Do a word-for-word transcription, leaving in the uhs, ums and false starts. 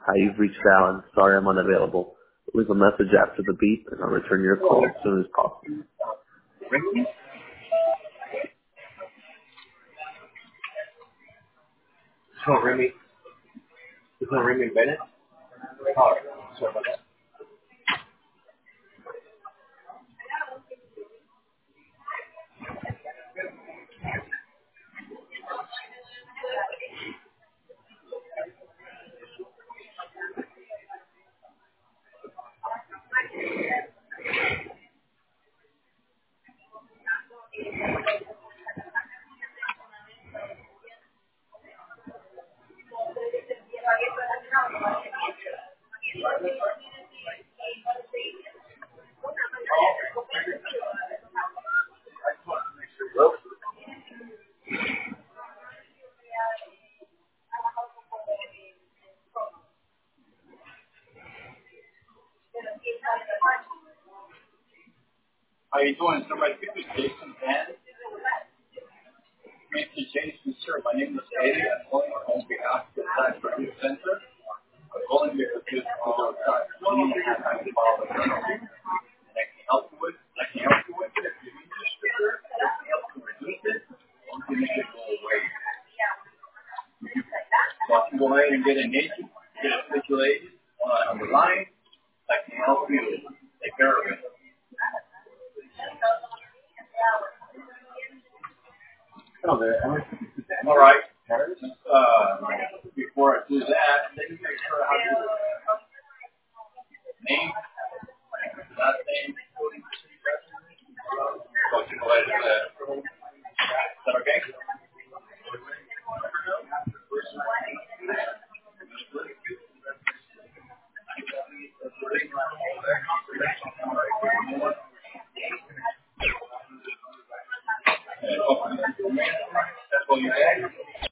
Hi, you've reached Alan. Sorry I'm unavailable. Leave a message after the beep, and I'll return your call as soon as possible. Ricky? It's not Remy. It's not Remy Bennett. Oh, sorry about that. How you doing? So my name is Jason Van. Thank you, Jason, sir. My name is Eddie. I'm calling on behalf of the Tax Review Center. I'm calling because this is our tax. We have to follow the penalty. And I can help you with I can help you with it. If you need this figure, I can help you reduce it. You can make it go away. So I can go ahead and get an agent, get it situated on the line. I can help you take care of it. Oh, there. All right. Uh, before I do that, let me make sure I do the name, last name, so you know what it is. Is that okay? That's what you had.